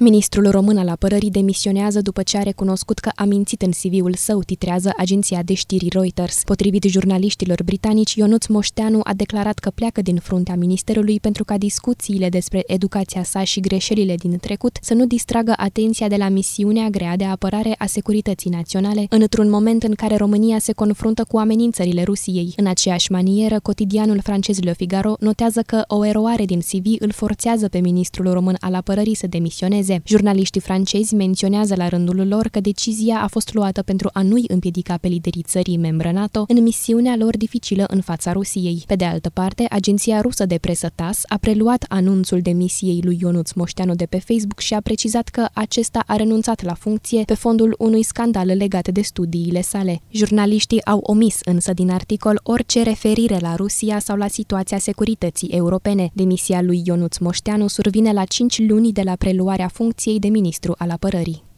Ministrul român al apărării demisionează după ce a recunoscut că a mințit în CV-ul său, titrează agenția de știri Reuters. Potrivit jurnaliștilor britanici, Ionuț Moșteanu a declarat că pleacă din fruntea ministerului pentru ca discuțiile despre educația sa și greșelile din trecut să nu distragă atenția de la misiunea grea de apărare a securității naționale, într-un moment în care România se confruntă cu amenințările Rusiei. În aceeași manieră, cotidianul francez Le Figaro notează că o eroare din CV îl forțează pe ministrul român al apărării să demisioneze. Jurnaliștii francezi menționează la rândul lor că decizia a fost luată pentru a nu-i împiedica pe liderii țării membră NATO în misiunea lor dificilă în fața Rusiei. Pe de altă parte, agenția rusă de presă TASS a preluat anunțul demisiei lui Ionuț Moșteanu de pe Facebook și a precizat că acesta a renunțat la funcție pe fondul unui scandal legat de studiile sale. Jurnaliștii au omis însă din articol orice referire la Rusia sau la situația securității europene. Demisia lui Ionuț Moșteanu survine la 5 luni de la preluarea funcției de ministru al apărării.